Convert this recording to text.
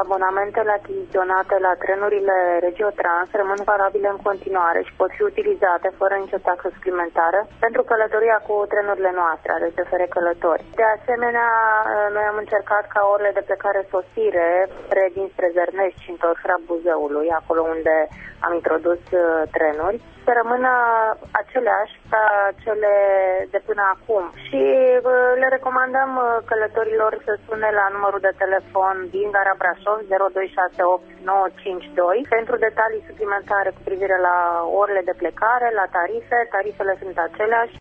Abonamentele achiziționate la trenurile Regiotrans rămân valabile în continuare și pot fi utilizate fără nicio taxă suplimentară pentru călătoria cu trenurile noastre, ale CFR Călători. De asemenea, noi am încercat ca orele de plecare-sosire dinspre Zărnești și întorcerea Buzăului, acolo unde am introdus trenuri, să rămână aceleași ca cele de până acum. Și le recomandăm călătorilor să sune la numărul de telefon din Gara Brașov 0268 952 pentru detalii suplimentare cu privire la orele de plecare, la tarife. Tarifele sunt aceleași.